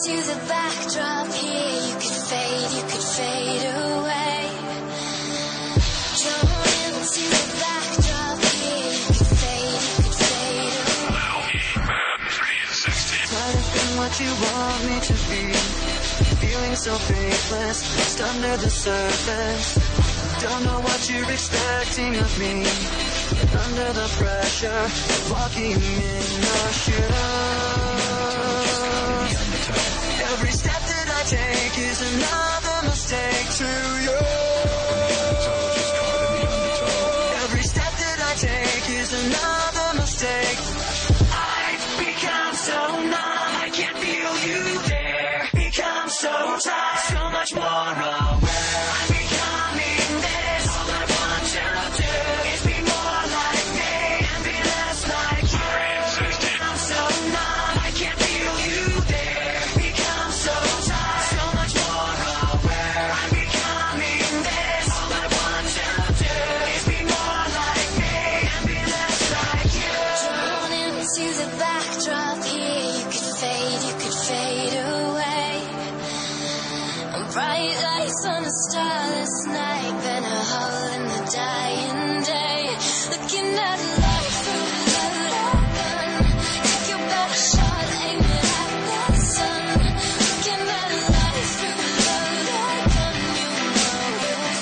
into the backdrop here. You could fade away. Drawn into the backdrop here. You could fade away. Trying to be what you want me to be. Feeling so faithless, just under the surface. Don't know what you're expecting of me. Under the pressure, walking in your shoes. Every step that I take is another mistake to you. Every step that I take is another mistake. I've become so numb, I can't feel you there. Become so tired, so much more aware. I'm becoming this. All I want to do is be more like me and be less like you. I'm so numb, I can't feel you there. Become so tired, so much more aware. I'm becoming this. All I want to do is be more like me and be less like you. Drawn into the backdrop here. You could fade away. Bright lights on a starless night, been a hole in the dying day. Looking at life through a loaded gun. Take your best shot, aim it at the sun. Looking at life through a loaded gun. You know we'll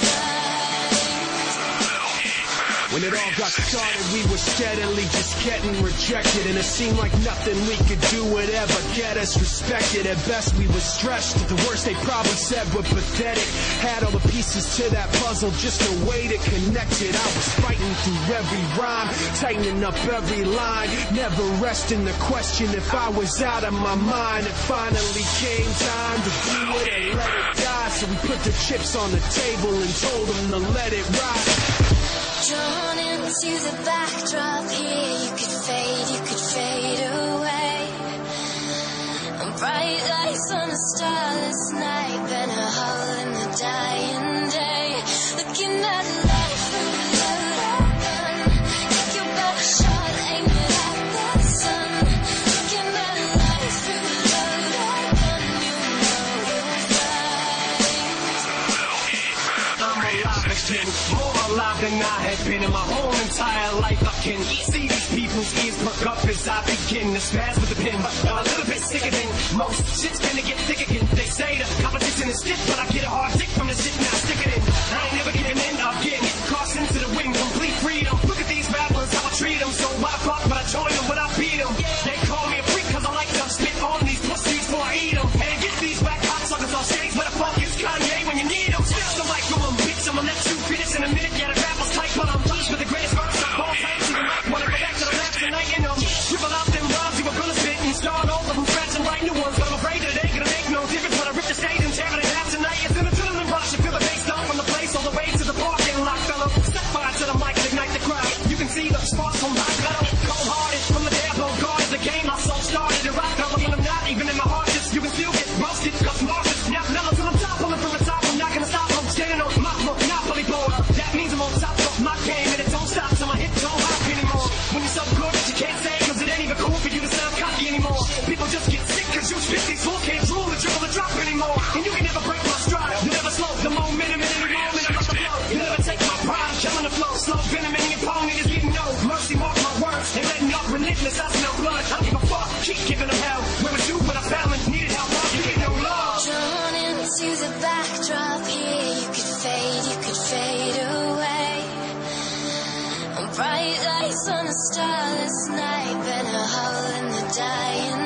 fight. When it all got started, we were steadily just getting rejected, and it seemed like nothing we could do would ever get us respected. At best we were stretched, at the worst they probably said we're pathetic. Had all the pieces to that puzzle, just a way to connect it. I was fighting through every rhyme, tightening up every line, never resting the question if I was out of my mind. It finally came time to do it and let it die, so we put the chips on the table and told them to let it ride. Drawn into the backdrop here. You could fade away. Bright lights on a starless night, been a hole in the dying day. Looking at life through a loaded gun. Take your best shot, aim it at the sun. Looking at life through a loaded gun. You know we'll fight. I'm alive again, more alive than I had been in my whole entire life. I can see these people's ears perk up as I begin to spaz with the pen. I'm a little bit sicker than most. Shit's gonna get thick again. They say the competition is stiff, but I get a hard dick from the shit now. Stick it in. I ain't never giving in again. Caution to the wind, complete freedom. Look at these rappers, how I treat them. So why fuck, but I join them, but I beat them. They call me a freak cause I like to spit on these pussies before I eat them. And get these whack cocksuckers on stage, where the fuck is Kanye when you need them? So like, go on, bitch, I'ma let you finish in a minute. Yeah, the rappers tight, but I'm loose with the greatest verse of all time. So you might wanna go back to the rap tonight and dribble out them rhymes you were gonna spit and start over from scratch and write new ones. But I'm afraid that it ain't gonna make no difference when I rip the stage and tear it out tonight. It's an adrenaline rush. You feel the bass down from the place all the way to the parking lot, fellow. Step by to the mic and ignite the crowd. You can see the sparks from my metal. Cold-hearted from the day I blow guard is the game I so started to rock. But when I'm not even in my heart, you can still get roasted. Cause Marcus, now mellow to the top, pulling from the top. I'm not gonna stop. I'm standing on my monopoly board. That means I'm on top of my game and it don't stop till my hit don't hop anymore. When you're so good that you can't say cause it ain't even cool for you to sound cocky anymore. People just get sick cause you spit these fools can't drool or dribble or drop anymore. And you can never break my stride. You never slow the momentum in any moment I'm on the flow. You never take my pride, I'm killing the flow. Slow venom in your opponent is getting no mercy. Mark my words and letting up relentless. I smell blood. I don't give a fuck. Keep giving them hell. Where was you when I fell and needed help? You get no love. Drawn into the backdrop here. You could fade away. Bright lights on a starless night, been a hole in the dying